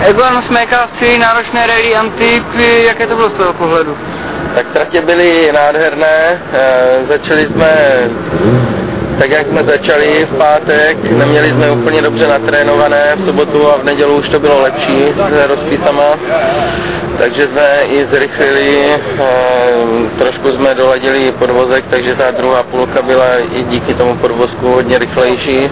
Jak bylo na smékávci, náročné rally, Antip, jaké to bylo z toho pohledu? Tak tratě byly nádherné, začali jsme tak, jak jsme začali v pátek, neměli jsme úplně dobře natrénované, v sobotu a v nedělu už to bylo lepší s rozpisama, takže jsme i zrychlili, trošku jsme doladili podvozek, takže ta druhá půlka byla i díky tomu podvozku hodně rychlejší.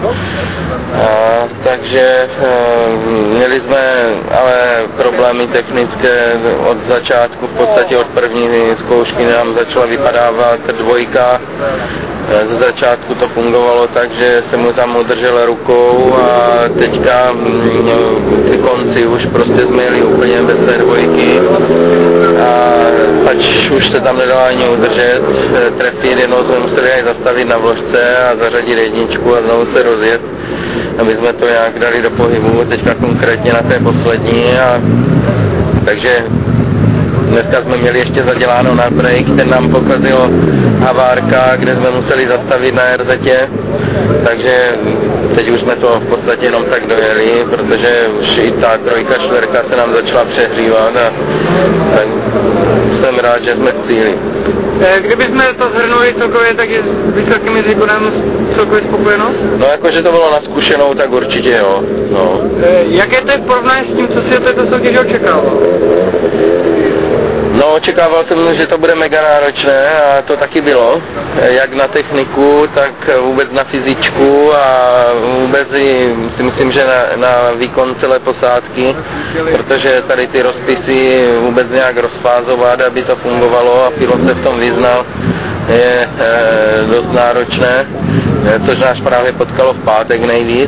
Takže měli jsme ale problémy technické od začátku, v podstatě od první zkoušky nám začala vypadávat dvojka. Ze začátku to fungovalo tak, že jsem mu tam udržel rukou a teďka ty konci už prostě jsme jeli úplně bez té dvojky a pač už se tam nedalo ani udržet, trefit, jednou jsme museli aj zastavit na vložce a zařadit jedničku a znovu se rozjet, aby jsme to nějak dali do pohybu, teďka konkrétně na té poslední takže dneska jsme měli ještě zaděláno na break, ten nám pokazil havárka, kde jsme museli zastavit na RZ, takže teď už jsme to v podstatě jenom tak dojeli, protože už i ta trojka, čtverka se nám začala přehřívat a tak jsem rád, že jsme v cíli. Kdybychom to shrnuli celkově, tak je s výsledkem mezi výkonem celkově spokojenost? No jakože to bylo na zkušenou, tak určitě jo. No. Jaké to je porovnání s tím, co si od této soutěže očekával? No, očekával jsem, že to bude mega náročné a to taky bylo, jak na techniku, tak vůbec na fyzičku a vůbec si myslím, že na výkon celé posádky, protože tady ty rozpisy vůbec nějak rozfázovat, aby to fungovalo a pilot se v tom vyznal, je dost náročné, což nás právě potkalo v pátek nejvíc.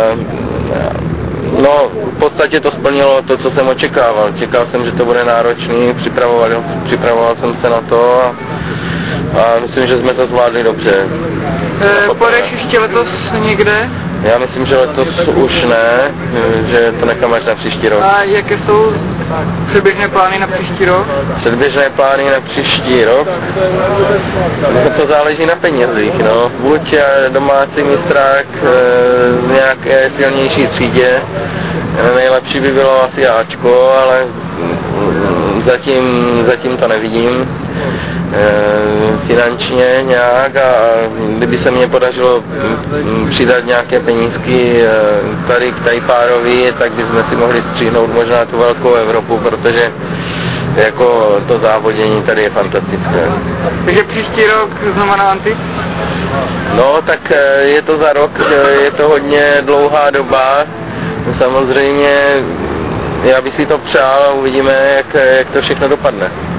No, v podstatě to splnilo to, co jsem očekával. Čekal jsem, že to bude náročný, připravoval jsem se na to a myslím, že jsme to zvládli dobře. Pojedeš ještě letos někde? Já myslím, že letos už ne, že to nechám až na příští rok. A jaké jsou předběžné plány na příští rok? Předběžné plány na příští rok? To záleží na penězích, no. Buď domácí mistrák v nějaké silnější třídě, nejlepší by bylo asi Ačko, ale zatím to nevidím finančně nějak a kdyby se mně podařilo přidat nějaké penízky tady k Tajpárovi, tak bychom si mohli stříhnout možná tu velkou Evropu, protože jako to závodění tady je fantastické. Takže příští rok znamená na Antip? No tak je to za rok, je to hodně dlouhá doba, samozřejmě já bych si to přál a uvidíme, jak to všechno dopadne.